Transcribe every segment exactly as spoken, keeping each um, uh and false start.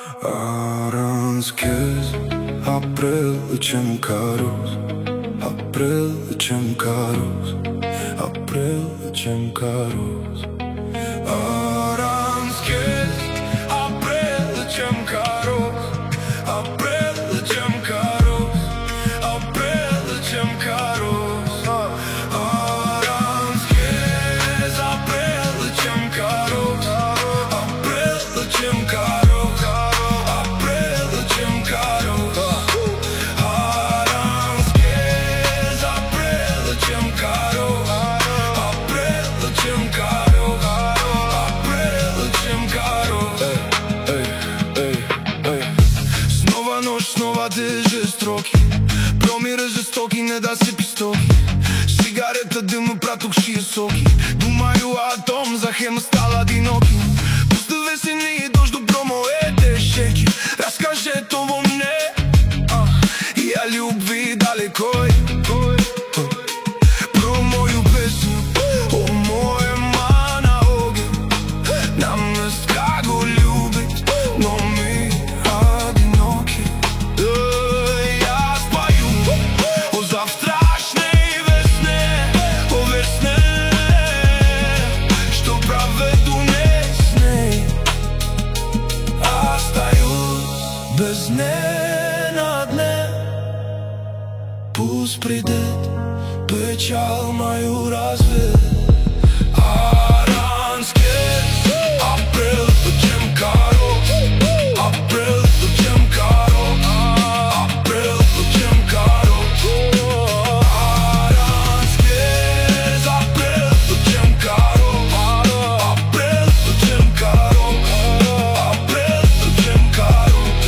Aranskez, april lecem caros, april lecem caros, april lecem caros. Aranskez, april lecem caros, april lecem caros, april lecem caros. Aranskez, april lecem caros, april lecem caros. Снова те жестоки, промира жестоки, не да се пистоки. Сигарета, дым и праток-шия соки. Думаю о том, захем стал одиноки. Постави се ни и дождь добро моите шеки. Разкаже това мне, и о любви далекой. Про мою песню, о моя мана огън. Нам не ска го любить, но ми одиноки. Без не на дне, пусть придет печаль мою разве. Аранскез, април lecem caros, април lecem caros, април lecem caros. Aranskez, април lecem caros, април lecem caros, април lecem caros.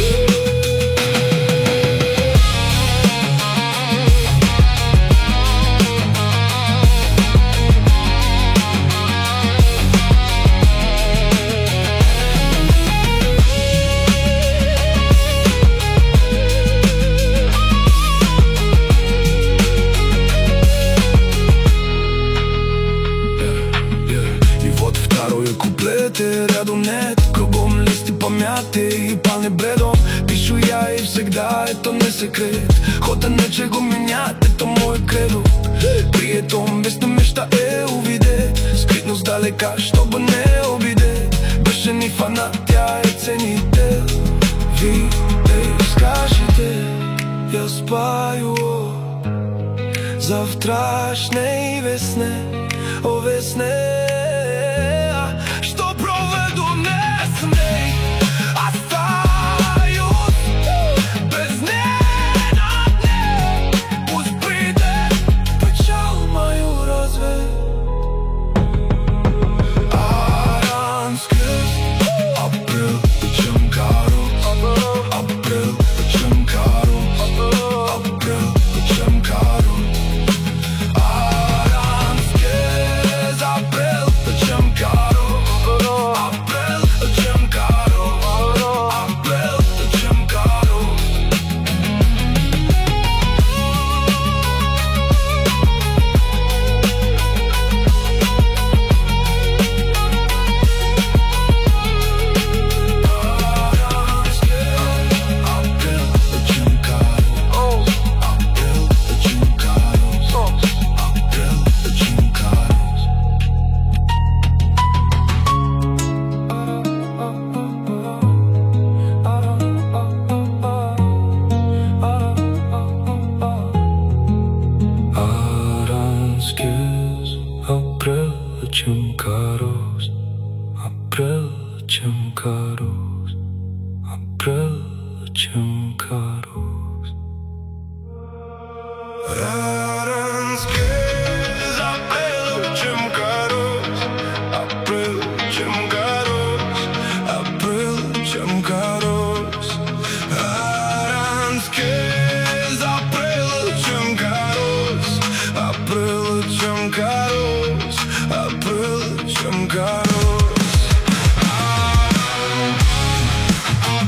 Рядом нет, кругом листи помяти и пални бредом. Пишу я и всегда, это не секрет. Хода нече го менят, это мое кредо. При этом без неща е увиде, скритно сдалека, чтобы не обиде. Беше ни фанат, тя е ценител. Ви те скажете, я спаю завтрашней весне, о весне. April lecem caros, april lecem caros, april lecem caros. Aranskez, april lecem caros, april lecem caros, april lecem caros. Aranskez, april lecem caros, april lecem caros, april lecem caros.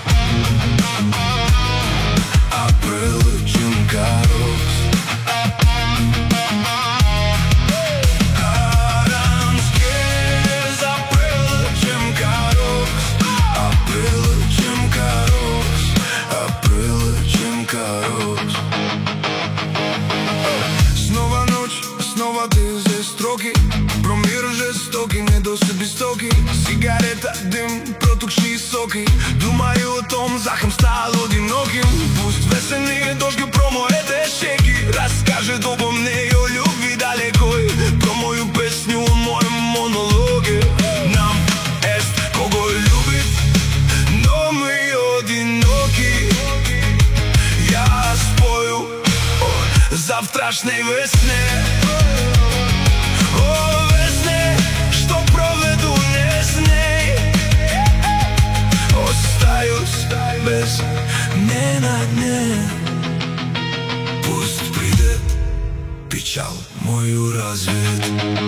April lecem caros. високий. Думаю о том, захем стал одиноким. Пусть весенний дождь про моите щеки разкаже обо мне о любви далекой, про мою песню, о моем монологе. Нам есть кого любит, но мы одиноки. Я спою о завтрашней весне, о весне, что проведу не с ней. Остаюсь без не на дне. Пусть придет печаль мою развеет.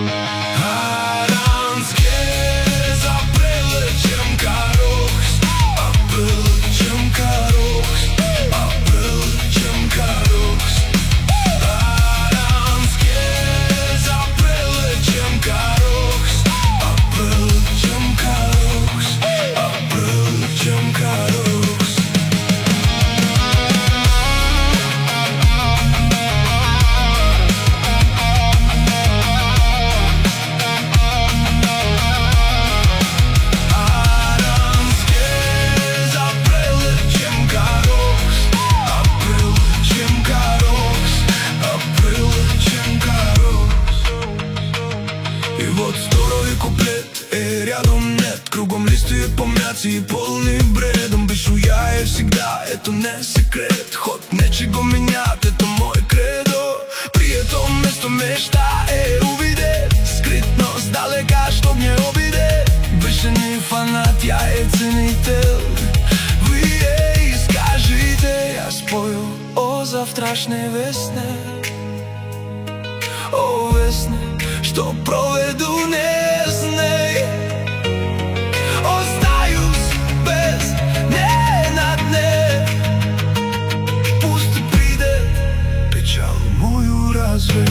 Аранske запрелечем карохс, апрелечем карохс, апрелечем карохс. Аранske запрелечем карохс, апрелечем карохс, апрелечем карохс. Вот второй куплет, и рядом нет. Кругом листы помяты и полны бредом. Пишу я и всегда, это не секрет. Ход нечего менять, это мой кредо. При этом место мечта е увидеть скрытно сдалека, чтоб не обидеть. Больше не фанат, я е ценитель. Вы ей скажите, я спою о завтрашней весне, о весне, что проведу не с ней. Остаюсь без не на дне. Пусть придет печаль мою разве.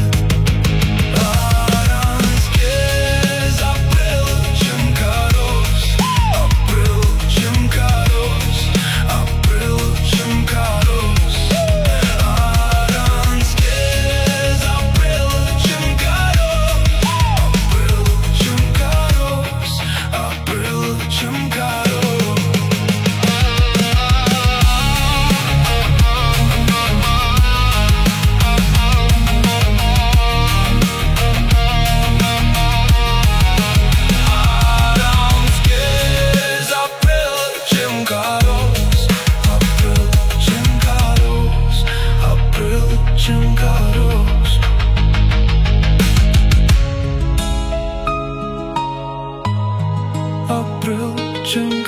April, June.